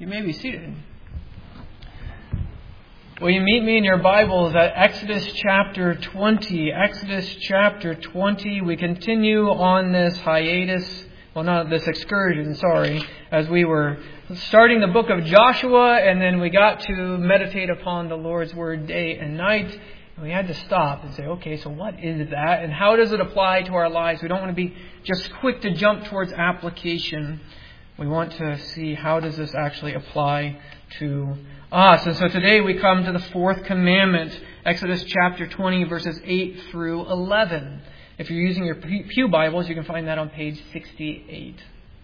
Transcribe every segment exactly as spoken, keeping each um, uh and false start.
You may be seated. Will you meet me in your Bibles at Exodus chapter twenty? Exodus chapter twenty. We continue on this hiatus, well not this excursion, sorry, as we were starting the book of Joshua, and then we got to meditate upon the Lord's Word day and night. And we had to stop and say, okay, so what is that? And how does it apply to our lives? We don't want to be just quick to jump towards application. We want to see how does this actually apply to us. And so today we come to the fourth commandment, Exodus chapter twenty, verses eight through eleven. If you're using your Pew Bibles, you can find that on page sixty-eight.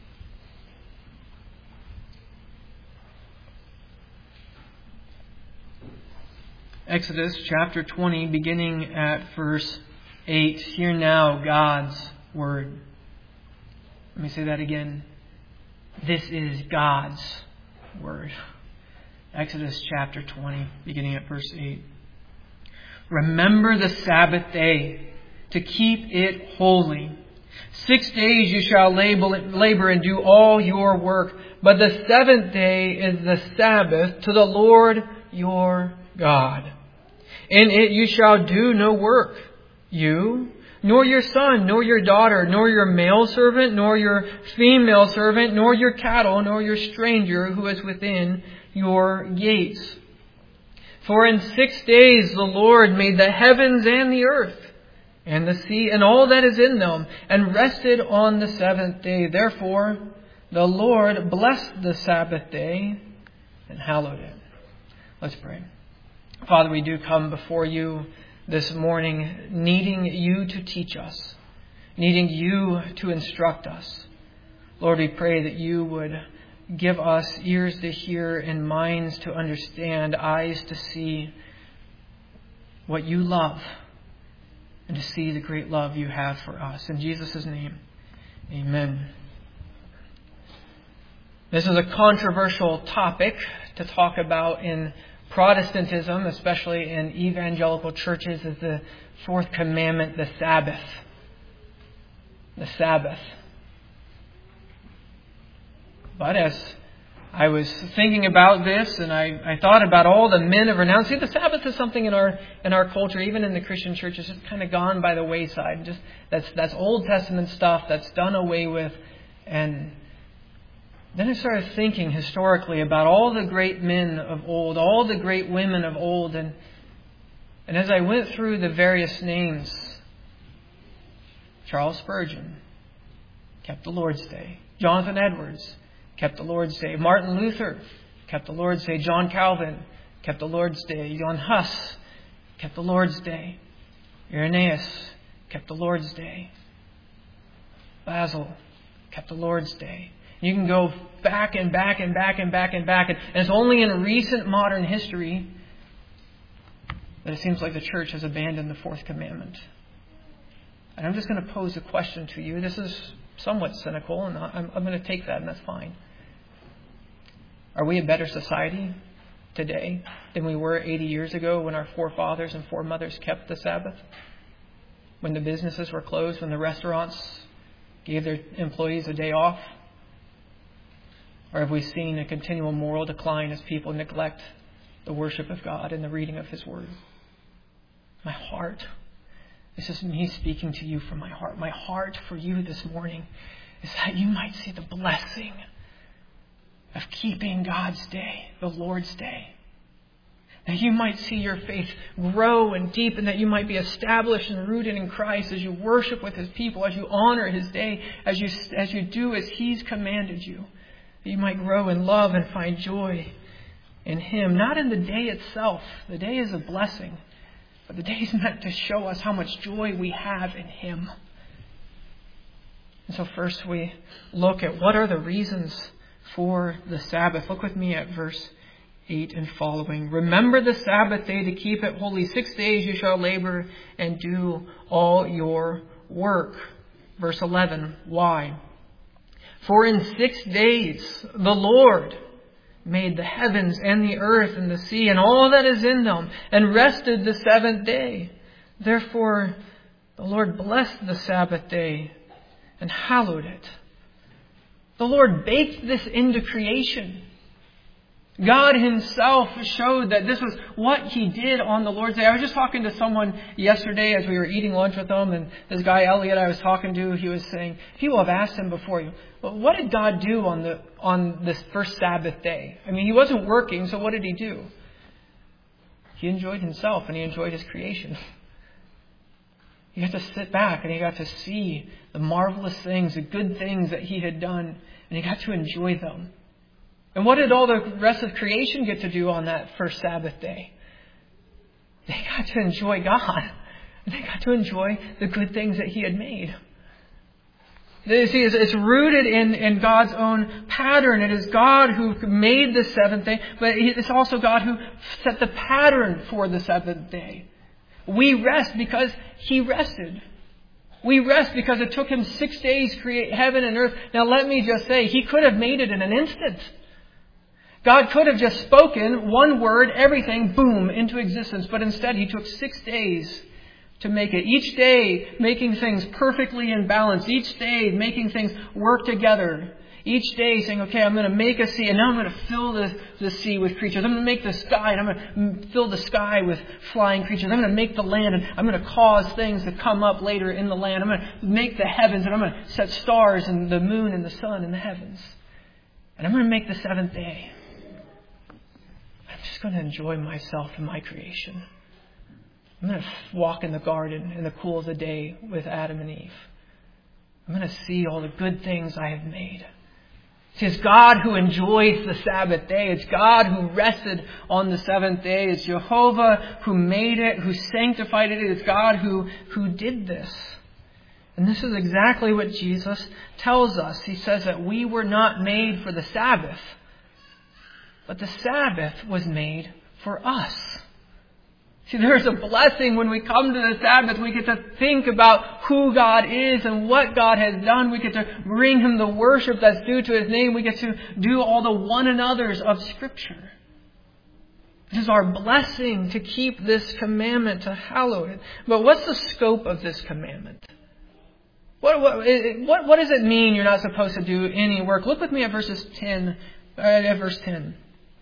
Exodus chapter twenty, beginning at verse eight. Hear now God's word. Let me say that again. This is God's word. Exodus chapter twenty, beginning at verse eight. Remember the Sabbath day to keep it holy. Six days you shall labor and do all your work, but the seventh day is the Sabbath to the Lord your God. In it you shall do no work, you, nor your son, nor your daughter, nor your male servant, nor your female servant, nor your cattle, nor your stranger who is within your gates. For in six days the Lord made the heavens and the earth, and the sea, and all that is in them, and rested on the seventh day. Therefore the Lord blessed the Sabbath day and hallowed it. Let's pray. Father, we do come before you this morning, needing you to teach us, needing you to instruct us. Lord, we pray that you would give us ears to hear and minds to understand, eyes to see what you love, and to see the great love you have for us. In Jesus' name, amen. This is a controversial topic to talk about in Protestantism, especially in evangelical churches, is the fourth commandment, the Sabbath. The Sabbath. But as I was thinking about this, and I, I thought about all the men of renown. See, the Sabbath is something in our in our culture, even in the Christian church, it's just kind of gone by the wayside. Just that's that's Old Testament stuff that's done away with. And then I started thinking historically about all the great men of old, all the great women of old, and and as I went through the various names, Charles Spurgeon kept the Lord's Day. Jonathan Edwards kept the Lord's Day. Martin Luther kept the Lord's Day. John Calvin kept the Lord's Day. Johann Huss kept the Lord's Day. Irenaeus kept the Lord's Day. Basil kept the Lord's Day. You can go back and back and back and back and back. And it's only in recent modern history that it seems like the church has abandoned the fourth commandment. And I'm just going to pose a question to you. This is somewhat cynical, and I'm, I'm going to take that, and that's fine. Are we a better society today than we were eighty years ago when our forefathers and foremothers kept the Sabbath? When the businesses were closed, when the restaurants gave their employees a day off? Or have we seen a continual moral decline as people neglect the worship of God and the reading of His Word? My heart, this is me speaking to you from my heart. My heart for you this morning is that you might see the blessing of keeping God's day, the Lord's Day. That you might see your faith grow and deepen, that you might be established and rooted in Christ as you worship with His people, as you honor His day, as you as you do as He's commanded you. That you might grow in love and find joy in Him. Not in the day itself. The day is a blessing. But the day is meant to show us how much joy we have in Him. And so first we look at what are the reasons for the Sabbath. Look with me at verse eight and following. Remember the Sabbath day to keep it holy. Six days you shall labor and do all your work. Verse eleven. Why? For in six days the Lord made the heavens and the earth and the sea and all that is in them, and rested the seventh day. Therefore the Lord blessed the Sabbath day and hallowed it. The Lord baked this into creation. God himself showed that this was what he did on the Lord's Day. I was just talking to someone yesterday as we were eating lunch with them, and this guy Elliot I was talking to, he was saying, people have asked him before, you, well, what did God do on the on this first Sabbath day? I mean, he wasn't working, so what did he do? He enjoyed himself and he enjoyed his creation. He got to sit back and he got to see the marvelous things, the good things that he had done, and he got to enjoy them. And what did all the rest of creation get to do on that first Sabbath day? They got to enjoy God. They got to enjoy the good things that he had made. You see, it's rooted in, in God's own pattern. It is God who made the seventh day, but it's also God who set the pattern for the seventh day. We rest because he rested. We rest because it took him six days to create heaven and earth. Now let me just say, he could have made it in an instant. God could have just spoken one word, everything, boom, into existence. But instead, he took six days to make it. Each day, making things perfectly in balance. Each day, making things work together. Each day saying, okay, I'm going to make a sea, and now I'm going to fill the, the sea with creatures. I'm going to make the sky, and I'm going to fill the sky with flying creatures. I'm going to make the land, and I'm going to cause things to come up later in the land. I'm going to make the heavens, and I'm going to set stars and the moon and the sun in the heavens. And I'm going to make the seventh day. I'm just going to enjoy myself and my creation. I'm going to walk in the garden in the cool of the day with Adam and Eve. I'm going to see all the good things I have made. It's God who enjoys the Sabbath day. It's God who rested on the seventh day. It's Jehovah who made it, who sanctified it. It's God who, who did this. And this is exactly what Jesus tells us. He says that we were not made for the Sabbath, but the Sabbath was made for us. See, there's a blessing when we come to the Sabbath. We get to think about who God is and what God has done. We get to bring him the worship that's due to his name. We get to do all the one another's of Scripture. It is our blessing to keep this commandment, to hallow it. But what's the scope of this commandment? What, what, what, what does it mean you're not supposed to do any work? Look with me at verses ten, uh, at verse ten.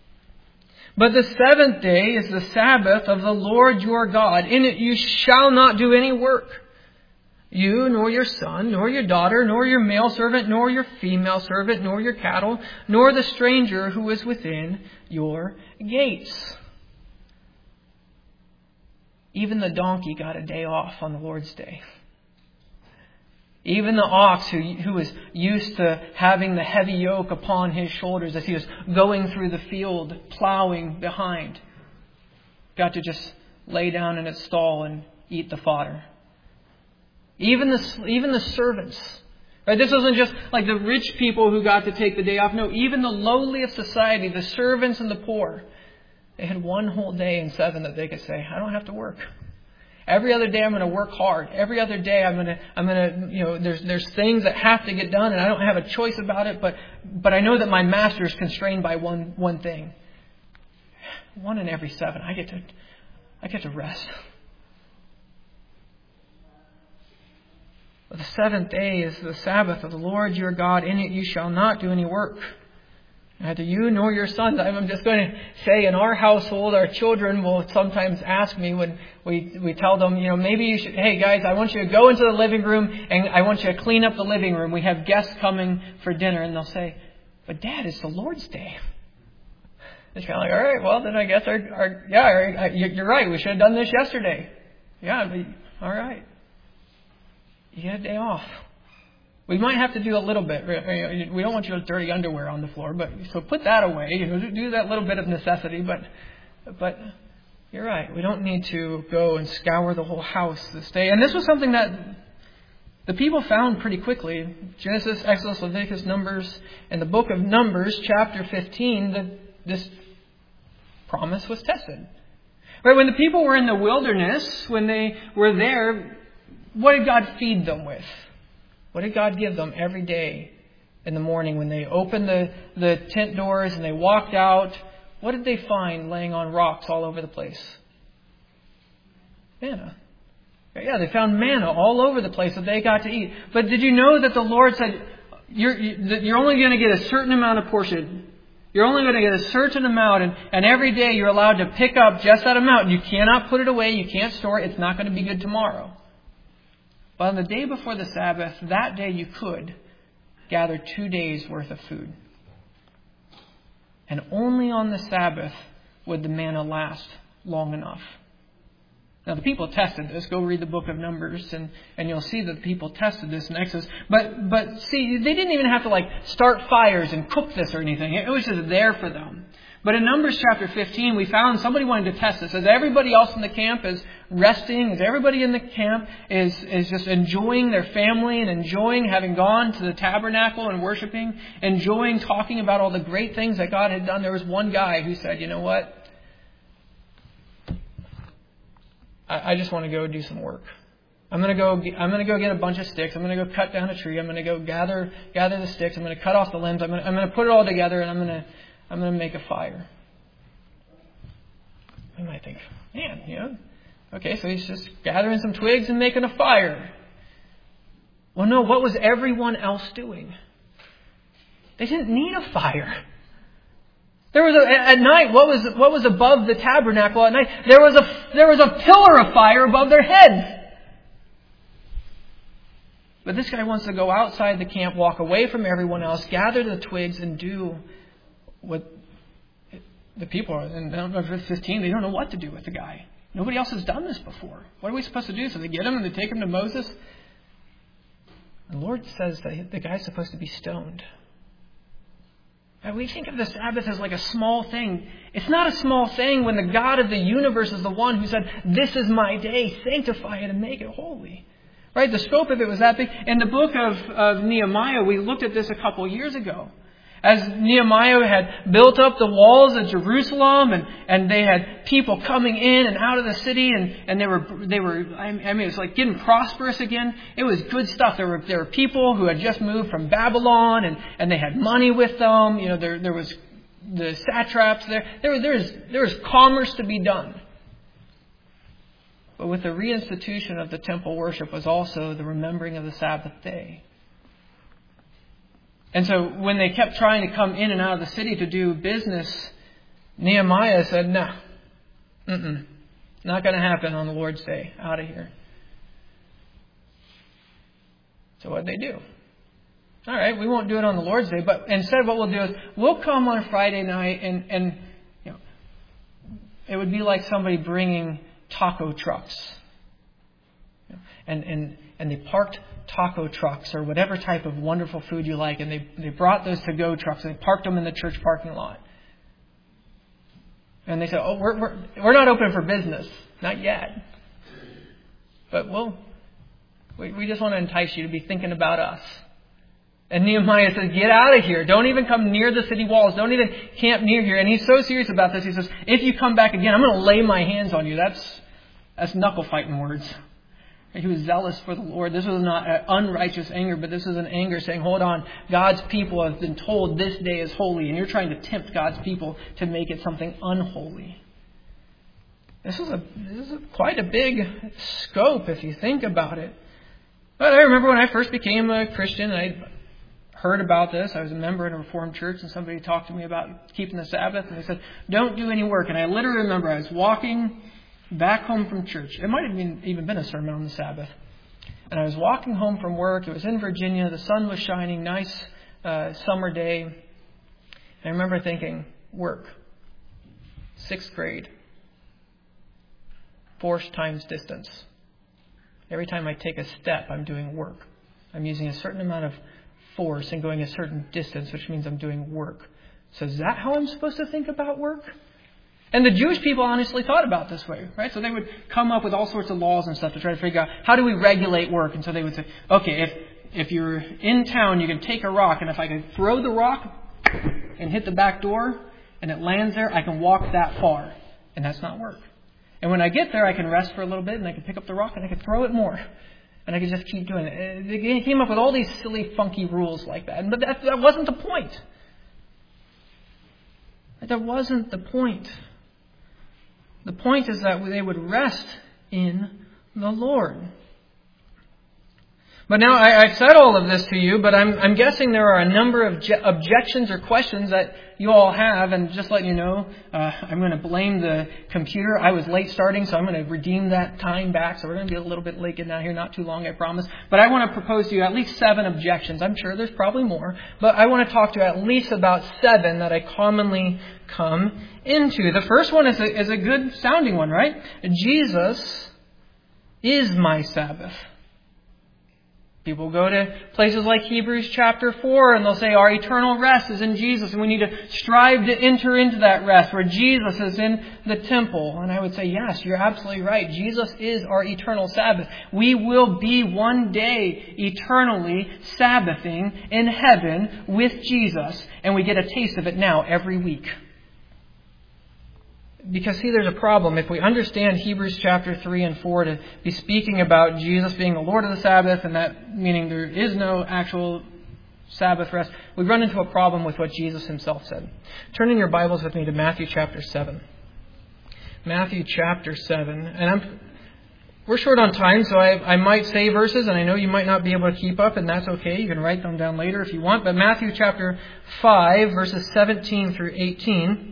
But the seventh day is the Sabbath of the Lord your God. In it you shall not do any work. You, nor your son, nor your daughter, nor your male servant, nor your female servant, nor your cattle, nor the stranger who is within your gates. Even the donkey got a day off on the Lord's day. Even the ox who, who was used to having the heavy yoke upon his shoulders as he was going through the field, plowing behind, got to just lay down in its stall and eat the fodder. Even the, even the servants. Right? This wasn't just like the rich people who got to take the day off. No, even the lowly of society, the servants and the poor, they had one whole day in seven that they could say, I don't have to work. Every other day I'm going to work hard. Every other day I'm going to, I'm going to, you know, there's, there's things that have to get done and I don't have a choice about it, but, but I know that my master is constrained by one, one thing. One in every seven. I get to, I get to rest. But the seventh day is the Sabbath of the Lord your God. In it you shall not do any work. Neither you nor your sons. I'm just going to say in our household, our children will sometimes ask me when we, we tell them, you know, maybe you should, hey guys, I want you to go into the living room and I want you to clean up the living room. We have guests coming for dinner. And they'll say, but Dad, it's the Lord's Day. It's kind of like, all right, well then I guess our, our yeah, our, you're right. We should have done this yesterday. Yeah, but, all right. You get a day off. We might have to do a little bit. We don't want you to dirty underwear on the floor, but so put that away. You know, do that little bit of necessity. But, but you're right. We don't need to go and scour the whole house this day. And this was something that the people found pretty quickly. Genesis, Exodus, Leviticus, Numbers, and the book of Numbers, chapter fifteen. The, this promise was tested. Right, when the people were in the wilderness, when they were there, what did God feed them with? What did God give them every day in the morning when they opened the, the tent doors and they walked out? What did they find laying on rocks all over the place? Manna. Yeah, they found manna all over the place that they got to eat. But did you know that the Lord said, you're, you're only going to get a certain amount of portion. You're only going to get a certain amount, and, and every day you're allowed to pick up just that amount. You cannot put it away. You can't store it. It's not going to be good tomorrow. But on the day before the Sabbath, that day you could gather two days' worth of food. And only on the Sabbath would the manna last long enough. Now, the people tested this. Go read the book of Numbers, and, and you'll see that the people tested this in Exodus. But, but see, they didn't even have to, like, start fires and cook this or anything. It was just there for them. But in Numbers chapter fifteen, we found somebody wanted to test this. As everybody else in the camp is resting, as everybody in the camp is, is just enjoying their family and enjoying having gone to the tabernacle and worshiping, enjoying talking about all the great things that God had done, there was one guy who said, you know what? I just want to go do some work. I'm going to go. I'm going to go get a bunch of sticks. I'm going to go cut down a tree. I'm going to go gather gather the sticks. I'm going to cut off the limbs. I'm going to, I'm going to put it all together, and I'm going to I'm going to make a fire. You might think, man, you know, okay, so he's just gathering some twigs and making a fire. Well, no. What was everyone else doing? They didn't need a fire. There was a, at night, what was what was above the tabernacle at night? There was a there was a pillar of fire above their heads. But this guy wants to go outside the camp, walk away from everyone else, gather the twigs, and do what the people are. In verse fifteen, they don't know what to do with the guy. Nobody else has done this before. What are we supposed to do? So they get him and they take him to Moses. The Lord says that the guy's supposed to be stoned. And we think of the Sabbath as like a small thing. It's not a small thing when the God of the universe is the one who said, this is my day, sanctify it and make it holy. Right? The scope of it was that big. In the book of, of Nehemiah, we looked at this a couple of years ago. As Nehemiah had built up the walls of Jerusalem, and, and they had people coming in and out of the city, and, and they were they were I mean it was like getting prosperous again. It was good stuff. There were there were people who had just moved from Babylon, and, and they had money with them. You know, there there was the satraps there. There was there was there was commerce to be done. But with the reinstitution of the temple worship was also the remembering of the Sabbath day. And so when they kept trying to come in and out of the city to do business, Nehemiah said, no, mm-mm, not going to happen on the Lord's day. Out of here. So what did they do? All right, we won't do it on the Lord's day, but instead what we'll do is we'll come on Friday night, and, and you know, it would be like somebody bringing taco trucks. And, and, and they parked taco trucks or whatever type of wonderful food you like, and they, they brought those to-go trucks and they parked them in the church parking lot. And they said, oh, we're, we're, we're not open for business. Not yet. But we'll, we, we just want to entice you to be thinking about us. And Nehemiah says, get out of here. Don't even come near the city walls. Don't even camp near here. And he's so serious about this. He says, if you come back again, I'm going to lay my hands on you. That's, that's knuckle fighting words. He was zealous for the Lord. This was not an unrighteous anger, but this was an anger saying, hold on, God's people have been told this day is holy, and you're trying to tempt God's people to make it something unholy. This is a this is a, quite a big scope if you think about it. But I remember when I first became a Christian, I heard about this. I was a member in a Reformed church, and somebody talked to me about keeping the Sabbath, and they said, don't do any work. And I literally remember I was walking back home from church. It might have been, even been a sermon on the Sabbath. And I was walking home from work. It was in Virginia. The sun was shining. Nice uh, summer day. And I remember thinking, work. Sixth grade. Force times distance. Every time I take a step, I'm doing work. I'm using a certain amount of force and going a certain distance, which means I'm doing work. So is that how I'm supposed to think about work? And the Jewish people honestly thought about this way, right? So they would come up with all sorts of laws and stuff to try to figure out how do we regulate work. And so they would say, okay, if if you're in town, you can take a rock, and if I can throw the rock and hit the back door and it lands there, I can walk that far. And that's not work. And when I get there, I can rest for a little bit, and I can pick up the rock and I can throw it more. And I can just keep doing it. They came up with all these silly, funky rules like that. But that, that wasn't the point. That wasn't the point. The point is that they would rest in the Lord. But now I, I've said all of this to you, but I'm, I'm guessing there are a number of je- objections or questions that you all have. And just letting you know, uh, I'm going to blame the computer. I was late starting, so I'm going to redeem that time back. So we're going to be a little bit late getting out here, not too long, I promise. But I want to propose to you at least seven objections. I'm sure there's probably more, but I want to talk to you at least about seven that I commonly come into. The first one is a, is a good sounding one, right? Jesus is my Sabbath. People go to places like Hebrews chapter four and they'll say our eternal rest is in Jesus and we need to strive to enter into that rest where Jesus is in the temple. And I would say, yes, you're absolutely right. Jesus is our eternal Sabbath. We will be one day eternally Sabbathing in heaven with Jesus, and we get a taste of it now every week. Because, see, there's a problem. If we understand Hebrews chapter three and four to be speaking about Jesus being the Lord of the Sabbath, and that meaning there is no actual Sabbath rest, we run into a problem with what Jesus himself said. Turn in your Bibles with me to Matthew chapter seven. Matthew chapter seven. And I'm, we're short on time, so I, I might say verses, and I know you might not be able to keep up, and that's okay. You can write them down later if you want. But Matthew chapter five, verses seventeen through eighteen.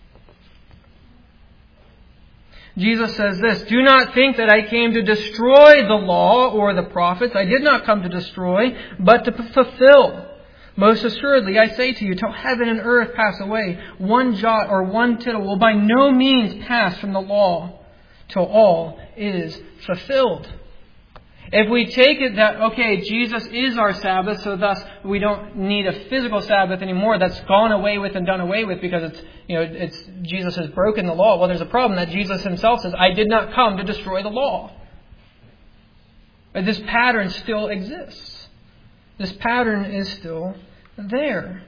Jesus says this, "Do not think that I came to destroy the law or the prophets. I did not come to destroy, but to fulfill. Most assuredly, I say to you, till heaven and earth pass away, one jot or one tittle will by no means pass from the law till all is fulfilled." If we take it that, okay, Jesus is our Sabbath, so thus we don't need a physical Sabbath anymore, that's gone away with and done away with because it's, you know, it's Jesus has broken the law. Well, there's a problem that Jesus himself says, I did not come to destroy the law. But this pattern still exists. This pattern is still there.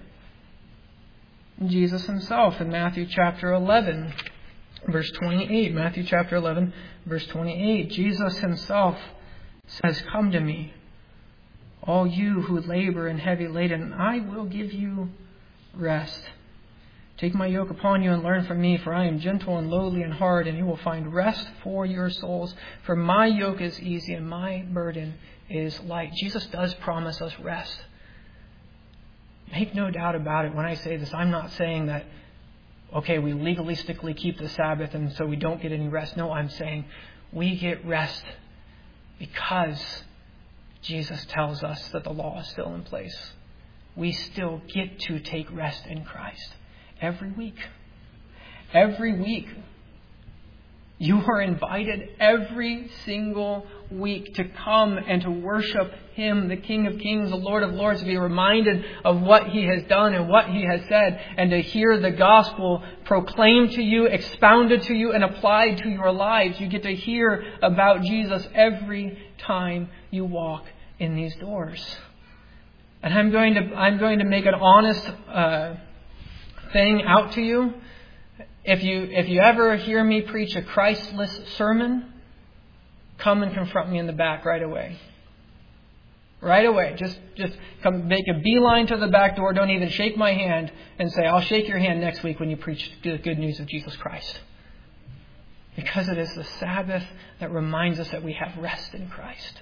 Jesus himself in Matthew chapter eleven, verse twenty-eight. Matthew chapter eleven, verse twenty-eight. Jesus himself says, "Come to me, all you who labor and heavy laden, and I will give you rest. Take my yoke upon you and learn from me, for I am gentle and lowly in heart, and you will find rest for your souls. For my yoke is easy and my burden is light." Jesus does promise us rest. Make no doubt about it when I say this. I'm not saying that, okay, we legalistically keep the Sabbath and so we don't get any rest. No, I'm saying we get rest because Jesus tells us that the law is still in place. We still get to take rest in Christ every week. Every week. You are invited every single week to come and to worship Him, the King of Kings, the Lord of Lords, to be reminded of what He has done and what He has said, and to hear the gospel proclaimed to you, expounded to you, and applied to your lives. You get to hear about Jesus every time you walk in these doors. And I'm going to I'm going to make an honest uh, thing out to you. If you if you ever hear me preach a Christless sermon, come and confront me in the back right away. Right away. Just just come make a beeline to the back door. Don't even shake my hand and say, "I'll shake your hand next week when you preach the good news of Jesus Christ." Because it is the Sabbath that reminds us that we have rest in Christ.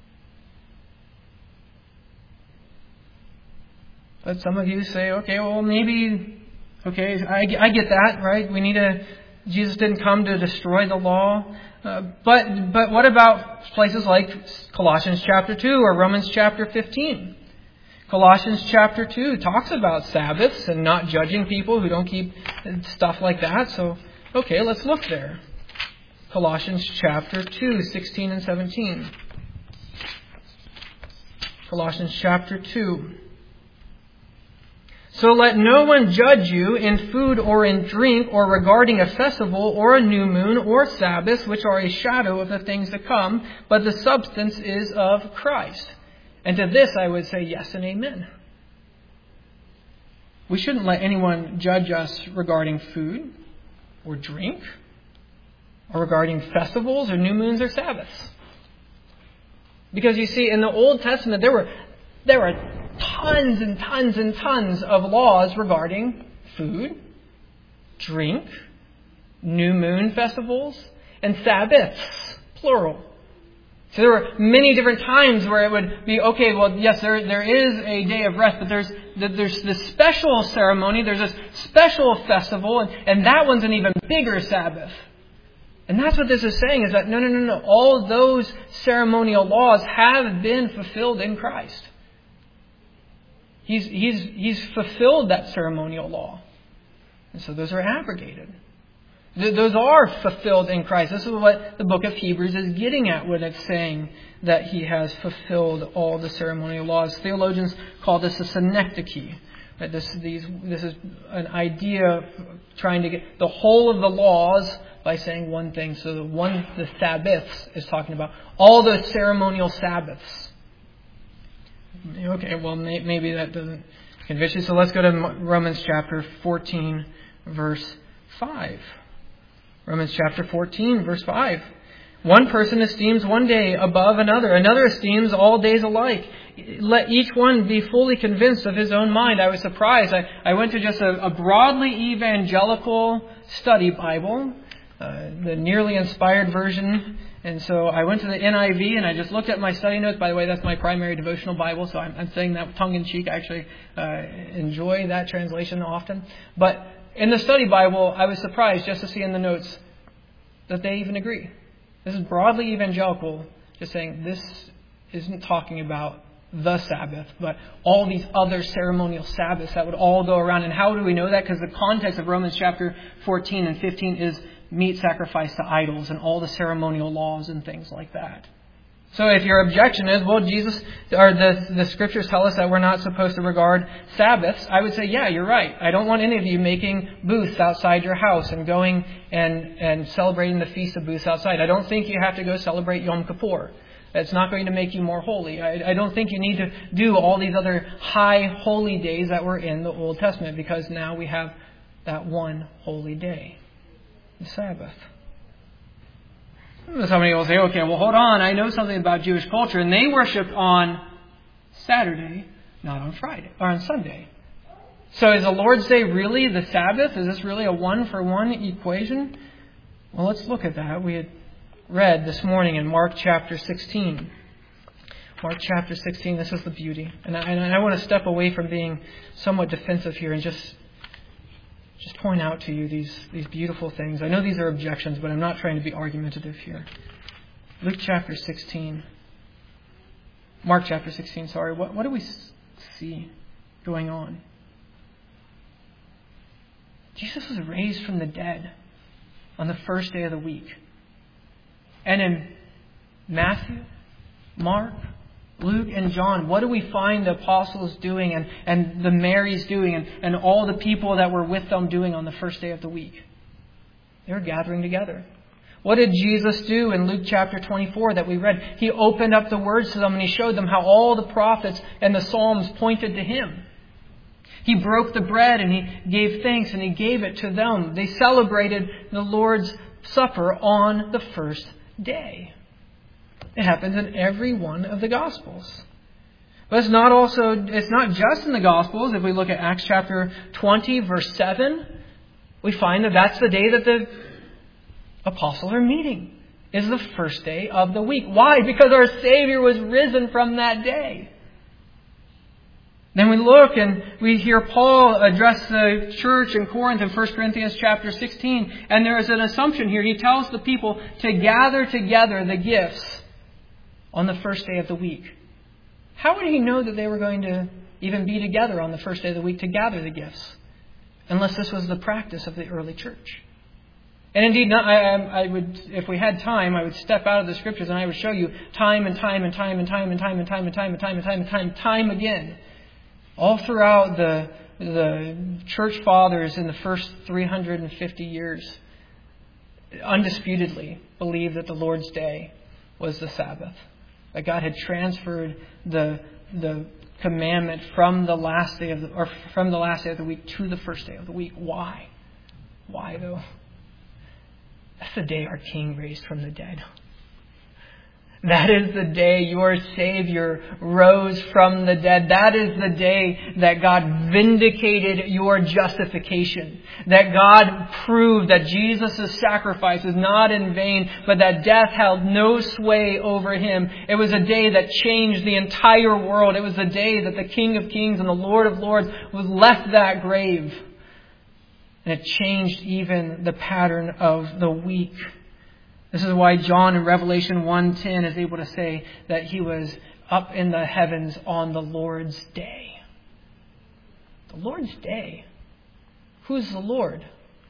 But some of you say, okay, well, maybe, okay, I, I get that, right? We need to, Jesus didn't come to destroy the law. Uh, but but what about places like Colossians chapter two or Romans chapter fifteen? Colossians chapter two talks about Sabbaths and not judging people who don't keep stuff like that. So, okay, let's look there. Colossians chapter two, sixteen and seventeen. Colossians chapter two. "So let no one judge you in food or in drink or regarding a festival or a new moon or Sabbath, which are a shadow of the things to come, but the substance is of Christ." And to this I would say yes and amen. We shouldn't let anyone judge us regarding food or drink or regarding festivals or new moons or Sabbaths. Because you see, in the Old Testament, there were there were tons and tons and tons of laws regarding food, drink, new moon festivals, and Sabbaths, plural. So there were many different times where it would be, okay, well, yes, there there is a day of rest, but there's there's this special ceremony, there's this special festival, and, and that one's an even bigger Sabbath. And that's what this is saying, is that no, no, no, no. All those ceremonial laws have been fulfilled in Christ. He's, he's, he's fulfilled that ceremonial law. And so those are abrogated. Those are fulfilled in Christ. This is what the book of Hebrews is getting at when it's saying that He has fulfilled all the ceremonial laws. Theologians call this a synecdoche. Right? This, these, this is an idea of trying to get the whole of the laws by saying one thing. So the one, the Sabbaths is talking about all the ceremonial Sabbaths. Okay, well, maybe that doesn't convince you. So let's go to Romans chapter fourteen, verse five. Romans chapter fourteen, verse five. One person esteems one day above another. Another esteems all days alike. Let each one be fully convinced of his own mind. I was surprised. I, I went to just a, a broadly evangelical study Bible, uh, the nearly inspired version. And so I went to the N I V and I just looked at my study notes. By the way, that's my primary devotional Bible, so I'm, I'm saying that tongue-in-cheek. I actually uh, enjoy that translation often. But in the study Bible, I was surprised just to see in the notes that they even agree. This is broadly evangelical, just saying this isn't talking about the Sabbath, but all these other ceremonial Sabbaths that would all go around. And how do we know that? Because the context of Romans chapter fourteen and fifteen is meat sacrifice to idols and all the ceremonial laws and things like that. So if your objection is, well, Jesus or the the scriptures tell us that we're not supposed to regard Sabbaths, I would say, yeah, you're right. I don't want any of you making booths outside your house and going and, and celebrating the Feast of Booths outside. I don't think you have to go celebrate Yom Kippur. It's not going to make you more holy. I, I don't think you need to do all these other high holy days that were in the Old Testament, because now we have that one holy day, the Sabbath. Somebody will say, okay, well, hold on. I know something about Jewish culture, and they worship on Saturday, not on Friday, or on Sunday. So is the Lord's Day really the Sabbath? Is this really a one-for-one equation? Well, let's look at that. We had read this morning in Mark chapter sixteen. Mark chapter sixteen, this is the beauty. And I, and I want to step away from being somewhat defensive here and just Just point out to you these, these beautiful things. I know these are objections, but I'm not trying to be argumentative here. Luke chapter sixteen. Mark chapter sixteen, sorry. What, what do we see going on? Jesus was raised from the dead on the first day of the week. And in Matthew, Mark, Luke and John, what do we find the apostles doing and, and the Marys doing and, and all the people that were with them doing on the first day of the week? They were gathering together. What did Jesus do in Luke chapter twenty-four that we read? He opened up the words to them and He showed them how all the prophets and the Psalms pointed to Him. He broke the bread and He gave thanks and He gave it to them. They celebrated the Lord's Supper on the first day. It happens in every one of the Gospels. But it's not also, it's not just in the Gospels. If we look at Acts chapter twenty, verse seven, we find that that's the day that the apostles are meeting. Is the first day of the week. Why? Because our Savior was risen from that day. Then we look and we hear Paul address the church in Corinth in First Corinthians chapter sixteen. And there is an assumption here. He tells the people to gather together the gifts on the first day of the week. How would he know that they were going to even be together on the first day of the week to gather the gifts? Unless this was the practice of the early church. And indeed, I, I would, if we had time, I would step out of the scriptures and I would show you time and time and time and time and time and time and time and time and time and time and time again. All throughout the, the church fathers in the first three hundred fifty years, undisputedly believed that the Lord's Day was the Sabbath. That God had transferred the the commandment from the last day of the or from the last day of the week to the first day of the week. Why? Why though? That's the day our King raised from the dead. That is the day your Savior rose from the dead. That is the day that God vindicated your justification. That God proved that Jesus' sacrifice is not in vain, but that death held no sway over Him. It was a day that changed the entire world. It was the day that the King of Kings and the Lord of Lords was left that grave. And it changed even the pattern of the week. This is why John in Revelation one ten is able to say that He was up in the heavens on the Lord's day. The Lord's day. Who's the Lord?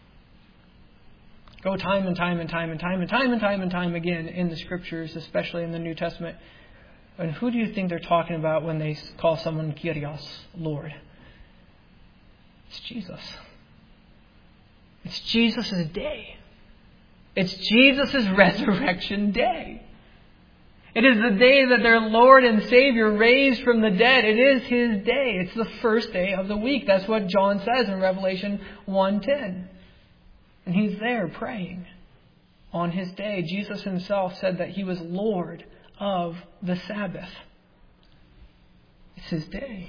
Go time and time and time and time and time and time and time again in the Scriptures, especially in the New Testament. And who do you think they're talking about when they call someone Kyrios, Lord? It's Jesus. It's Jesus' day. It's Jesus' resurrection day. It is the day that their Lord and Savior raised from the dead. It is His day. It's the first day of the week. That's what John says in Revelation one ten. And He's there praying on His day. Jesus Himself said that He was Lord of the Sabbath. It's His day.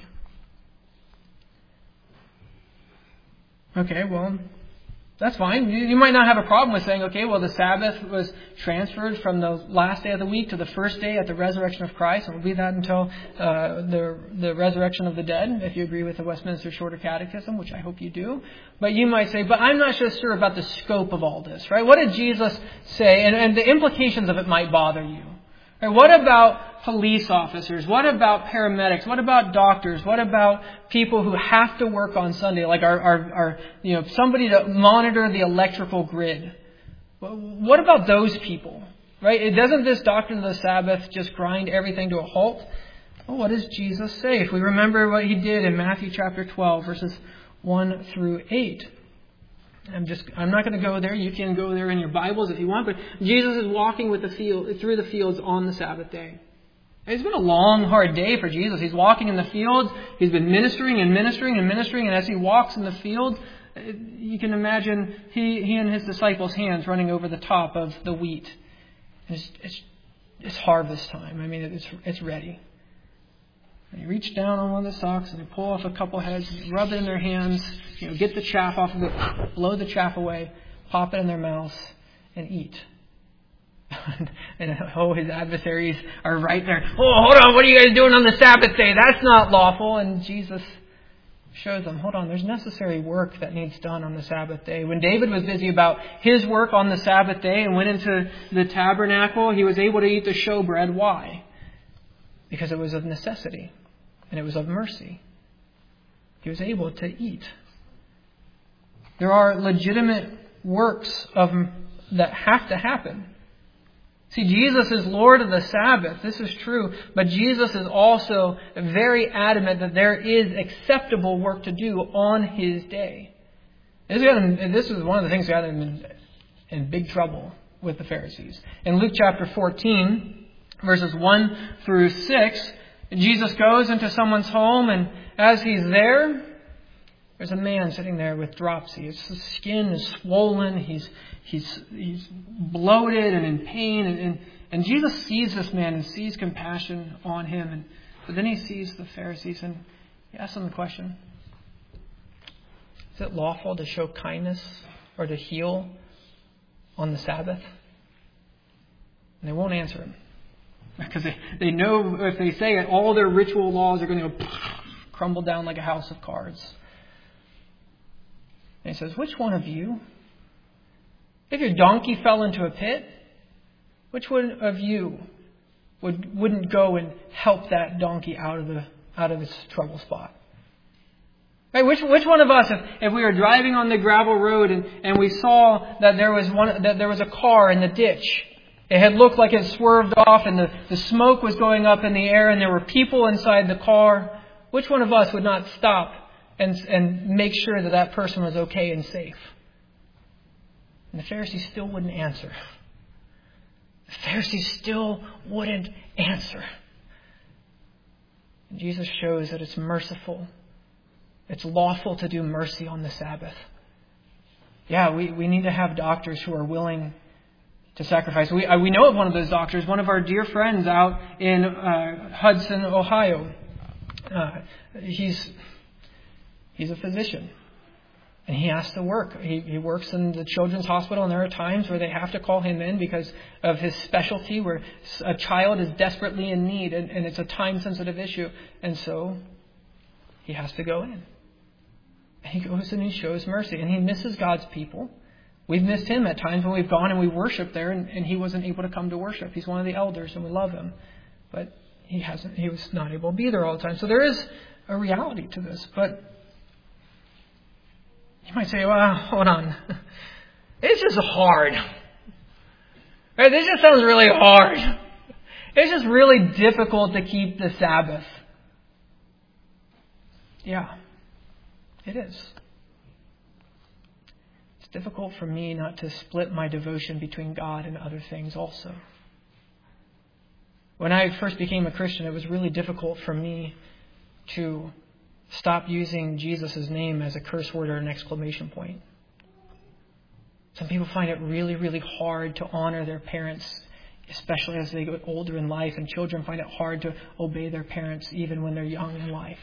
Okay, well, that's fine. You might not have a problem with saying, okay, well, the Sabbath was transferred from the last day of the week to the first day at the resurrection of Christ. And will be that until uh, the the resurrection of the dead, if you agree with the Westminster Shorter Catechism, which I hope you do. But you might say, but I'm not so sure about the scope of all this, right? What did Jesus say? And, and the implications of it might bother you. Right? What about police officers? What about paramedics? What about doctors? What about people who have to work on Sunday, like our, our, our you know, somebody to monitor the electrical grid? What about those people? Right? It doesn't this doctrine of the Sabbath just grind everything to a halt? Well, what does Jesus say? If we remember what He did in Matthew chapter twelve, verses one through eight. I'm just, I'm not going to go there. You can go there in your Bibles if you want. But Jesus is walking with the field, through the fields on the Sabbath day. It's been a long, hard day for Jesus. He's walking in the fields. He's been ministering and ministering and ministering. And as He walks in the field, you can imagine he, he and His disciples' hands running over the top of the wheat. It's, it's, it's harvest time. I mean, it's, it's ready. And you reach down on one of the stalks and you pull off a couple heads, rub it in their hands, you know, get the chaff off of it, blow the chaff away, pop it in their mouths, and eat. And oh, His adversaries are right there. Oh, hold on, what are you guys doing on the Sabbath day? That's not lawful. And Jesus shows them, hold on, there's necessary work that needs done on the Sabbath day. When David was busy about his work on the Sabbath day and went into the tabernacle, he was able to eat the showbread. Why? Because it was of necessity and it was of mercy. He was able to eat. There are legitimate works of that have to happen. See, Jesus is Lord of the Sabbath. This is true. But Jesus is also very adamant that there is acceptable work to do on His day. This is one of the things that got him in, in big trouble with the Pharisees. In Luke chapter fourteen, verses one through six, Jesus goes into someone's home, and as He's there, there's a man sitting there with dropsy. His skin is swollen. He's he's he's bloated and in pain. And, and, and Jesus sees this man and sees compassion on him. And but then He sees the Pharisees and He asks them the question: is it lawful to show kindness or to heal on the Sabbath? And they won't answer Him. Because they, they know if they say it, all their ritual laws are going to go crumble down like a house of cards. And He says, which one of you, if your donkey fell into a pit, which one of you would, wouldn't go and help that donkey out of the out of its trouble spot? Right? Which which one of us, if, if we were driving on the gravel road and, and we saw that there was one that there was a car in the ditch, it had looked like it swerved off and the, the smoke was going up in the air and there were people inside the car, which one of us would not stop and, and make sure that that person was okay and safe? And the Pharisees still wouldn't answer. The Pharisees still wouldn't answer. And Jesus shows that it's merciful. It's lawful to do mercy on the Sabbath. Yeah, we, we need to have doctors who are willing to sacrifice. We uh, we know of one of those doctors, one of our dear friends out in uh, Hudson, Ohio. Uh, he's he's a physician, and he has to work. He, he works in the children's hospital, and there are times where they have to call him in because of his specialty, where a child is desperately in need, and, and it's a time-sensitive issue, and so he has to go in. And he goes and he shows mercy, and he misses God's people. We've missed him at times when we've gone and we worship there, and, and he wasn't able to come to worship. He's one of the elders, and we love him, but he hasn't. He was not able to be there all the time. So there is a reality to this, but you might say, well, hold on. It's just hard. Right? This just sounds really hard. It's just really difficult to keep the Sabbath. Yeah, it is. It's difficult for me not to split my devotion between God and other things also. When I first became a Christian, it was really difficult for me to stop using Jesus' name as a curse word or an exclamation point. Some people find it really, really hard to honor their parents, especially as they get older in life. And children find it hard to obey their parents even when they're young in life.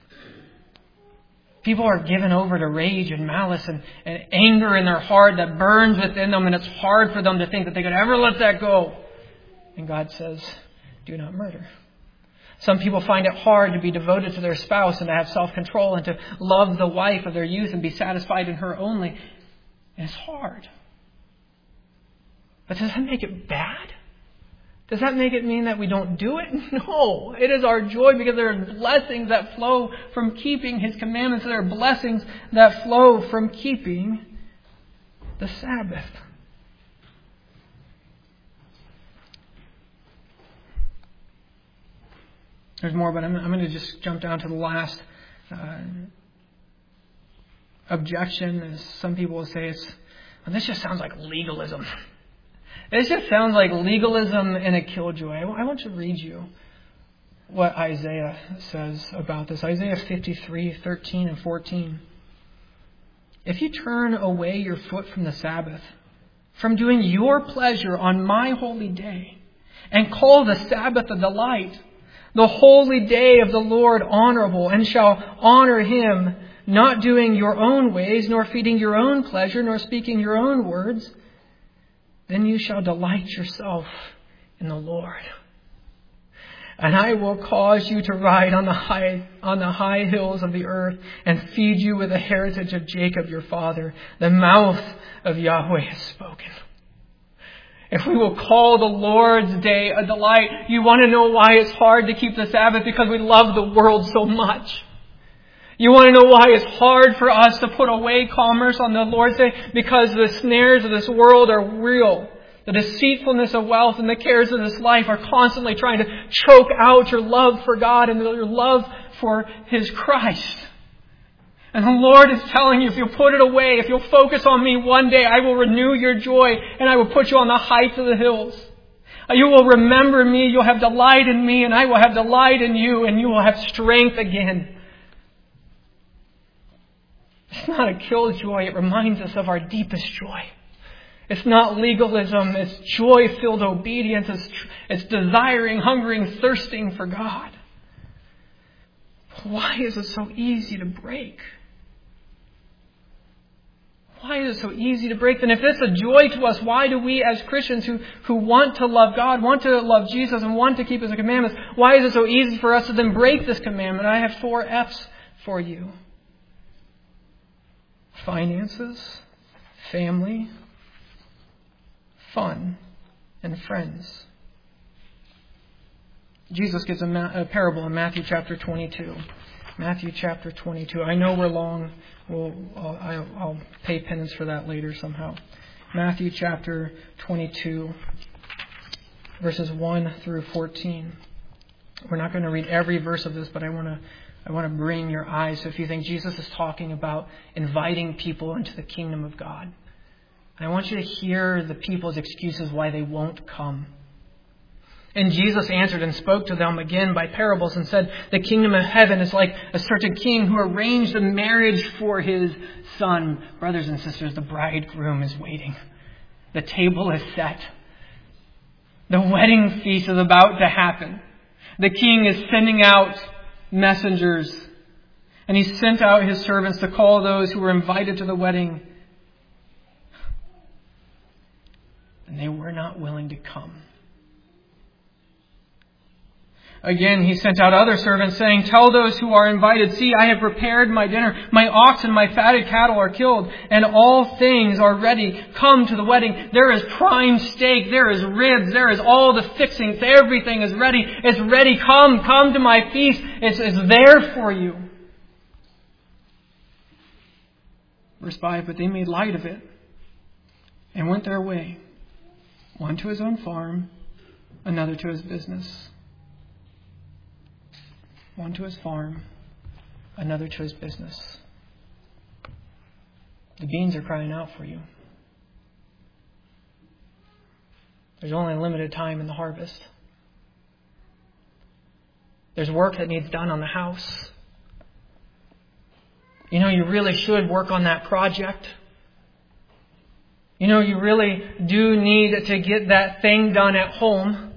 People are given over to rage and malice and, and anger in their heart that burns within them. And it's hard for them to think that they could ever let that go. And God says, do not murder. Some people find it hard to be devoted to their spouse and to have self-control and to love the wife of their youth and be satisfied in her only. And it's hard. But does that make it bad? Does that make it mean that we don't do it? No. It is our joy because there are blessings that flow from keeping His commandments. There are blessings that flow from keeping the Sabbath. There's more, but I'm, I'm going to just jump down to the last uh, objection. As some people will say, it's well, this just sounds like legalism. This just sounds like legalism and a killjoy. I want to read you what Isaiah says about this. Isaiah fifty-three, thirteen and fourteen. If you turn away your foot from the Sabbath, from doing your pleasure on my holy day, and call the Sabbath a delight, the holy day of the Lord honorable, and shall honor Him, not doing your own ways, nor feeding your own pleasure, nor speaking your own words, then you shall delight yourself in the Lord. And I will cause you to ride on the high on the high hills of the earth, and feed you with the heritage of Jacob your father. The mouth of Yahweh has spoken. If we will call the Lord's day a delight, you want to know why it's hard to keep the Sabbath? Because we love the world so much. You want to know why it's hard for us to put away commerce on the Lord's day? Because the snares of this world are real. The deceitfulness of wealth and the cares of this life are constantly trying to choke out your love for God and your love for His Christ. And the Lord is telling you, if you'll put it away, if you'll focus on me one day, I will renew your joy and I will put you on the heights of the hills. You will remember me, you'll have delight in me, and I will have delight in you, and you will have strength again. It's not a killjoy, it reminds us of our deepest joy. It's not legalism, it's joy-filled obedience, it's, it's desiring, hungering, thirsting for God. Why is it so easy to break? Why is it so easy to break? Then if it's a joy to us, why do we as Christians who, who want to love God, want to love Jesus, and want to keep His commandments, why is it so easy for us to then break this commandment? I have four F's for you. Finances, family, fun, and friends. Jesus gives a, ma- a parable in Matthew chapter twenty-two. Matthew chapter twenty-two. I know we're long. We'll, I'll, I'll, I'll pay penance for that later somehow. Matthew chapter twenty-two, verses one through fourteen. We're not going to read every verse of this, but I want to I want to bring your eyes to a few things. Jesus is talking about inviting people into the kingdom of God. And I want you to hear the people's excuses why they won't come. And Jesus answered and spoke to them again by parables and said, the kingdom of heaven is like a certain king who arranged a marriage for his son. Brothers and sisters, the bridegroom is waiting. The table is set. The wedding feast is about to happen. The king is sending out messengers. And he sent out his servants to call those who were invited to the wedding. And they were not willing to come. Again, he sent out other servants saying, tell those who are invited, see, I have prepared my dinner. My ox and my fatted cattle are killed, and all things are ready. Come to the wedding. There is prime steak. There is ribs. There is all the fixings. Everything is ready. It's ready. Come, come to my feast. It's, it's there for you. Verse five, but they made light of it and went their way. One to his own farm, another to his business. One to his farm, another to his business. The beans are crying out for you. There's only a limited time in the harvest. There's work that needs done on the house. You know, you really should work on that project. You know, you really do need to get that thing done at home.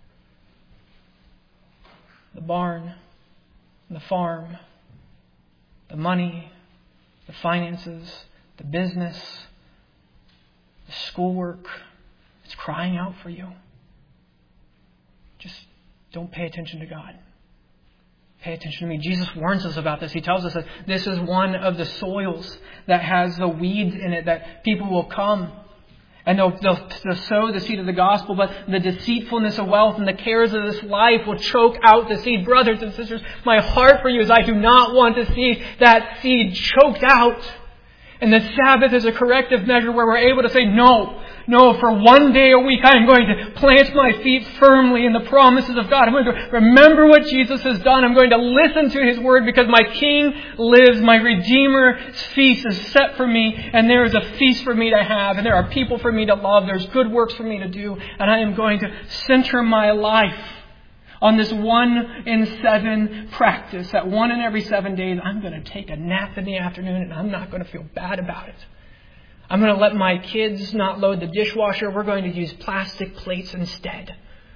The barn, the farm, the money, the finances, the business, the schoolwork. It's crying out for you. Just don't pay attention to God. Pay attention to me. Jesus warns us about this. He tells us that this is one of the soils that has the weeds in it, that people will come and they'll, they'll, they'll sow the seed of the gospel, but the deceitfulness of wealth and the cares of this life will choke out the seed. Brothers and sisters, my heart for you is I do not want to see that seed choked out. And the Sabbath is a corrective measure where we're able to say, no, no, for one day a week I am going to plant my feet firmly in the promises of God. I'm going to remember what Jesus has done. I'm going to listen to His word because my King lives. My Redeemer's feast is set for me, and there is a feast for me to have, and there are people for me to love. There's good works for me to do, and I am going to center my life on this one in seven practice. That one in every seven days, I'm going to take a nap in the afternoon and I'm not going to feel bad about it. I'm going to let my kids not load the dishwasher. We're going to use plastic plates instead.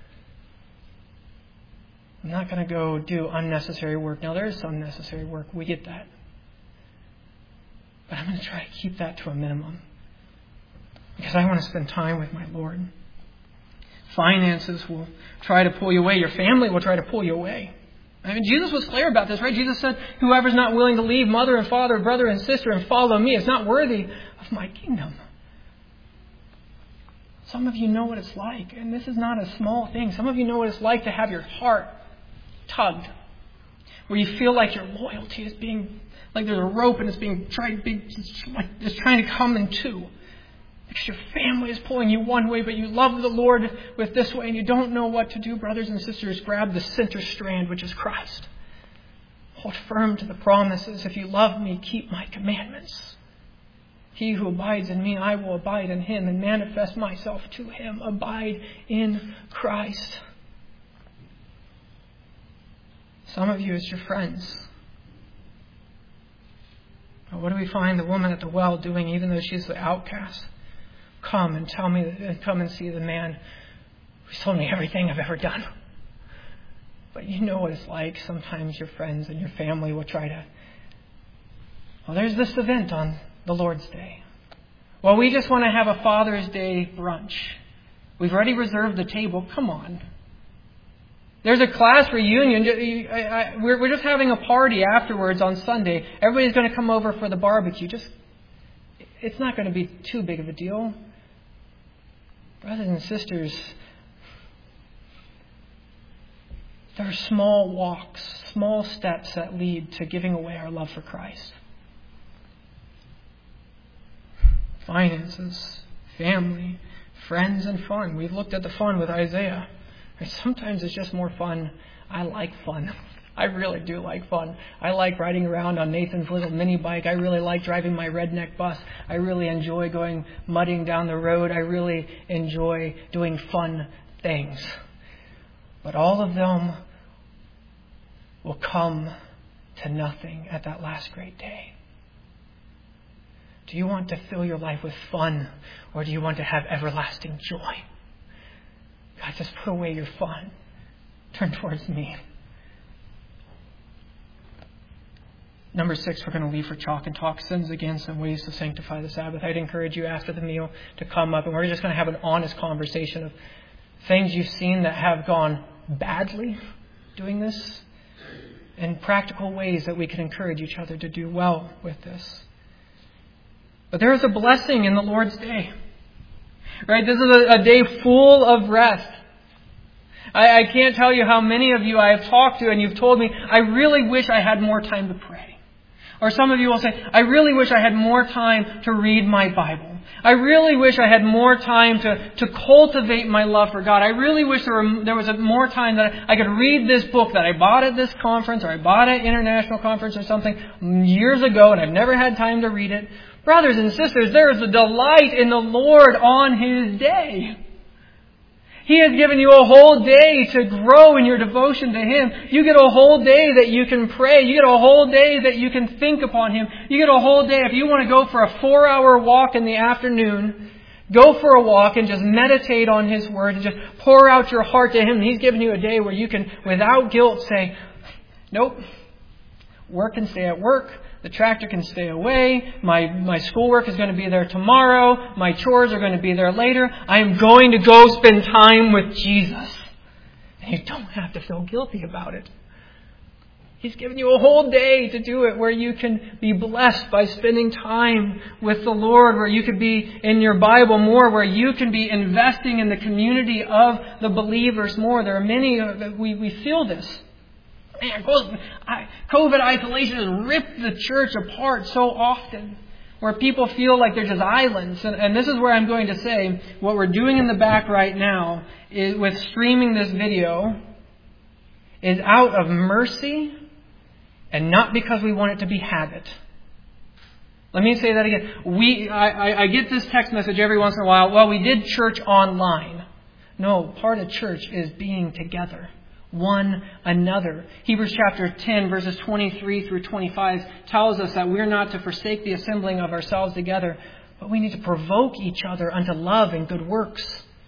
I'm not going to go do unnecessary work. Now, there is some necessary work. We get that. But I'm going to try to keep that to a minimum. Because I want to spend time with my Lord. Finances will try to pull you away. Your family will try to pull you away. I mean, Jesus was clear about this, right? Jesus said, whoever's not willing to leave mother and father, brother and sister and follow me is not worthy of my kingdom. Some of you know what it's like, and this is not a small thing. Some of you know what it's like to have your heart tugged, where you feel like your loyalty is being, like there's a rope and it's being tried, being, like it's trying to come in two. Because your family is pulling you one way, but you love the Lord with this way and you don't know what to do. Brothers and sisters, grab the center strand, which is Christ. Hold firm to the promises. If you love me, keep my commandments. He who abides in me, I will abide in him and manifest myself to him. Abide in Christ. Some of you, it's your friends. What do we find the woman at the well doing, even though she's the outcast? Come and tell me, come and see the man who's told me everything I've ever done. But you know what it's like. Sometimes your friends and your family will try to, well, there's this event on the Lord's Day. Well, we just want to have a Father's Day brunch. We've already reserved the table. Come on. There's a class reunion. We're just having a party afterwards on Sunday. Everybody's going to come over for the barbecue. Just, it's not going to be too big of a deal. Brothers and sisters, there are small walks, small steps that lead to giving away our love for Christ. Finances, family, friends, and fun. We've looked at the fun with Isaiah. Sometimes it's just more fun. I like fun. I really do like fun. I like riding around on Nathan's little mini bike. I really like driving my redneck bus. I really enjoy going mudding down the road. I really enjoy doing fun things. But all of them will come to nothing at that last great day. Do you want to fill your life with fun, or do you want to have everlasting joy? God, just put away your fun. Turn towards me. Number six, we're going to leave for chalk and talk sins against and ways to sanctify the Sabbath. I'd encourage you after the meal to come up and we're just going to have an honest conversation of things you've seen that have gone badly doing this and practical ways that we can encourage each other to do well with this. But there is a blessing in the Lord's Day. Right? This is a, a day full of rest. I, I can't tell you how many of you I have talked to and you've told me, I really wish I had more time to pray. Or some of you will say, I really wish I had more time to read my Bible. I really wish I had more time to, to cultivate my love for God. I really wish there, were, there was a more time that I could read this book that I bought at this conference or I bought at international conference or something years ago and I've never had time to read it. Brothers and sisters, there is a delight in the Lord on His day. He has given you a whole day to grow in your devotion to Him. You get a whole day that you can pray. You get a whole day that you can think upon Him. You get a whole day if you want to go for a four-hour walk in the afternoon. Go for a walk and just meditate on His Word and just pour out your heart to Him. He's given you a day where you can, without guilt, say, nope, work can stay at work. The tractor can stay away. My, my schoolwork is going to be there tomorrow. My chores are going to be there later. I am going to go spend time with Jesus. And you don't have to feel guilty about it. He's given you a whole day to do it where you can be blessed by spending time with the Lord, where you could be in your Bible more, where you can be investing in the community of the believers more. There are many, uh, we, we feel this. Man, COVID isolation has ripped the church apart so often, where people feel like they're just islands. And, and this is where I'm going to say, what we're doing in the back right now is with streaming this video is out of mercy and not because we want it to be habit. Let me say that again. We, I, I, I get this text message every once in a while. Well, we did church online. No, part of church is being together. One another. Hebrews chapter ten verses twenty-three through twenty-five tells us that we're not to forsake the assembling of ourselves together, but we need to provoke each other unto love and good works.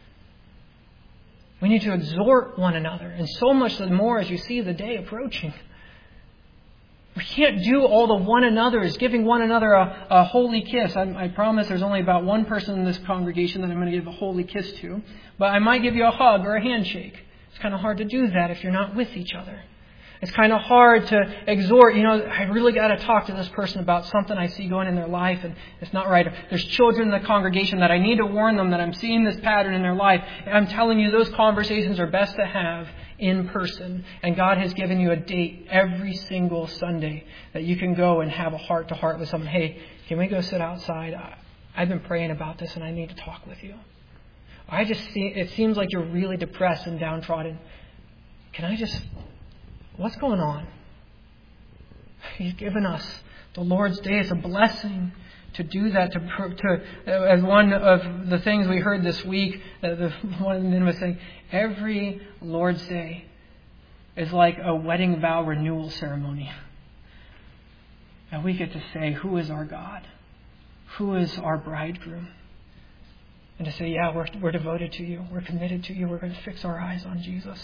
We need to exhort one another, and so much the more as you see the day approaching. We can't do all the one another's, giving one another a, a holy kiss. I, I promise there's only about one person in this congregation that I'm going to give a holy kiss to, but I might give you a hug or a handshake. It's kind of hard to do that if you're not with each other. It's kind of hard to exhort, you know, I really got to talk to this person about something I see going in their life and it's not right. There's children in the congregation that I need to warn them that I'm seeing this pattern in their life. And I'm telling you, those conversations are best to have in person. And God has given you a date every single Sunday that you can go and have a heart to heart with someone. Hey, can we go sit outside? I've been praying about this and I need to talk with you. I just see, it seems like you're really depressed and downtrodden. Can I just, what's going on? He's given us the Lord's Day as a blessing to do that. To, to as one of the things we heard this week, uh, the, one of the men was saying, every Lord's Day is like a wedding vow renewal ceremony. And we get to say, who is our God? Who is our bridegroom? And to say, yeah, we're, we're devoted to you. We're committed to you. We're going to fix our eyes on Jesus.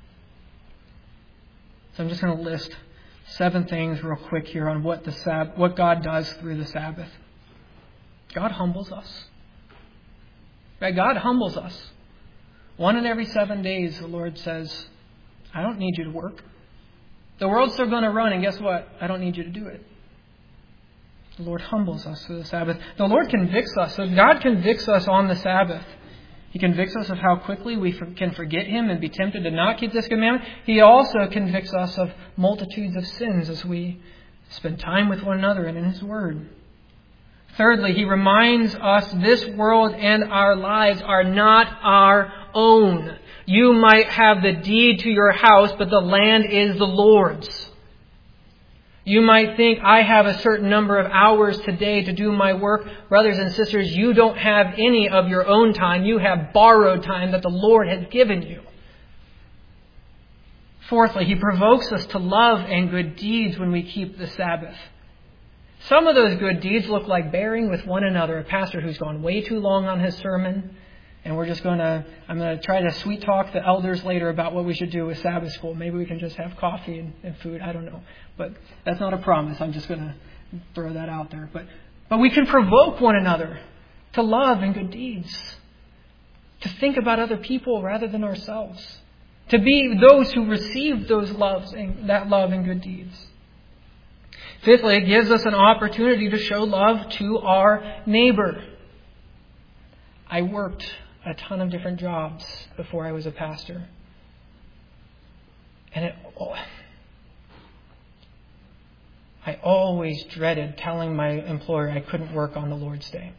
So I'm just going to list seven things real quick here on what the Sab- what God does through the Sabbath. God humbles us. Right? God humbles us. One in every seven days, the Lord says, I don't need you to work. The world's still going to run, and guess what? I don't need you to do it. The Lord humbles us through the Sabbath. The Lord convicts us. So God convicts us on the Sabbath. He convicts us of how quickly we can forget Him and be tempted to not keep this commandment. He also convicts us of multitudes of sins as we spend time with one another and in His Word. Thirdly, He reminds us this world and our lives are not our own. You might have the deed to your house, but the land is the Lord's. You might think, I have a certain number of hours today to do my work. Brothers and sisters, you don't have any of your own time. You have borrowed time that the Lord has given you. Fourthly, He provokes us to love and good deeds when we keep the Sabbath. Some of those good deeds look like bearing with one another. A pastor who's gone way too long on his sermon. And we're just going to, I'm going to try to sweet talk the elders later about what we should do with Sabbath school. Maybe we can just have coffee and, and food. I don't know. But that's not a promise. I'm just going to throw that out there. But, but we can provoke one another to love and good deeds. To think about other people rather than ourselves. To be those who receive those loves and that love and good deeds. Fifthly, it gives us an opportunity to show love to our neighbor. I worked a ton of different jobs before I was a pastor. And it, oh, I always dreaded telling my employer I couldn't work on the Lord's Day.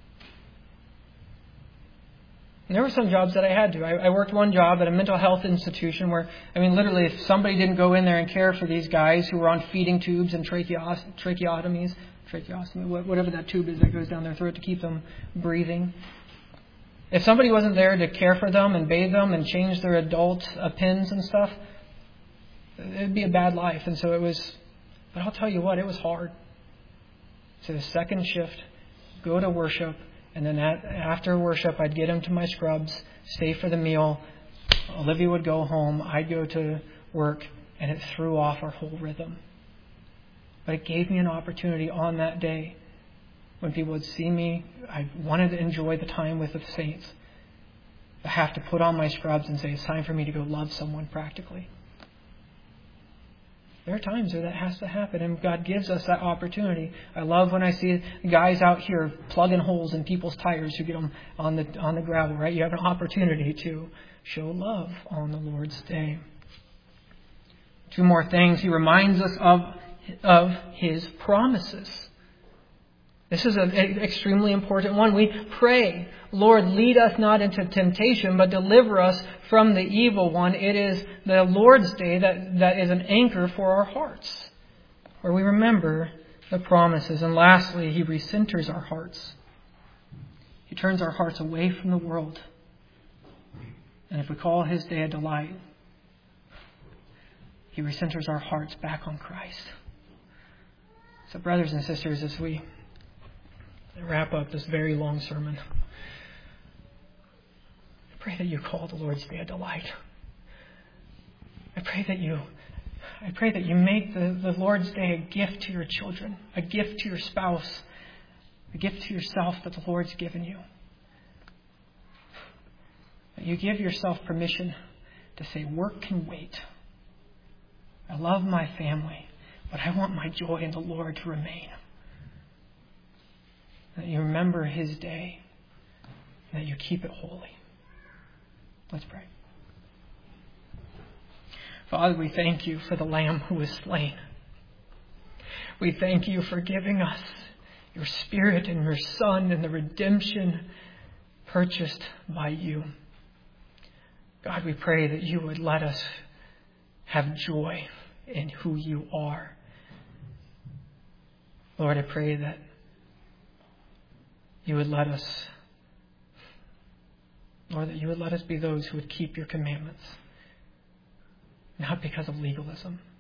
And there were some jobs that I had to. I, I worked one job at a mental health institution where, I mean, literally, if somebody didn't go in there and care for these guys who were on feeding tubes and tracheos, tracheotomies, tracheostomy, whatever that tube is that goes down their throat to keep them breathing. If somebody wasn't there to care for them and bathe them and change their adult uh, pins and stuff, it'd be a bad life. And so it was, but I'll tell you what, it was hard. So the second shift, go to worship. And then at, after worship, I'd get him to my scrubs, stay for the meal. Olivia would go home. I'd go to work. And it threw off our whole rhythm. But it gave me an opportunity on that day when people would see me. I wanted to enjoy the time with the saints. I have to put on my scrubs and say, it's time for me to go love someone practically. There are times where that has to happen, and God gives us that opportunity. I love when I see guys out here plugging holes in people's tires who get them on the on the gravel, right? You have an opportunity to show love on the Lord's Day. Two more things. He reminds us of, of His promises. This is an extremely important one. We pray, Lord, lead us not into temptation, but deliver us from the evil one. It is the Lord's Day that, that is an anchor for our hearts, where we remember the promises. And lastly, He recenters our hearts. He turns our hearts away from the world. And if we call His day a delight, He recenters our hearts back on Christ. So brothers and sisters, as we wrap up this very long sermon, I pray that you call the Lord's Day a delight. I pray that you I pray that you make the, the Lord's Day a gift to your children, a gift to your spouse, a gift to yourself that the Lord's given you. That you give yourself permission to say, work can wait. I love my family, but I want my joy in the Lord to remain. That you remember His day, and that you keep it holy. Let's pray. Father, we thank you for the Lamb who was slain. We thank you for giving us your Spirit and your Son and the redemption purchased by you. God, we pray that you would let us have joy in who you are. Lord, I pray that you would let us, Lord, that you would let us be those who would keep your commandments, not because of legalism,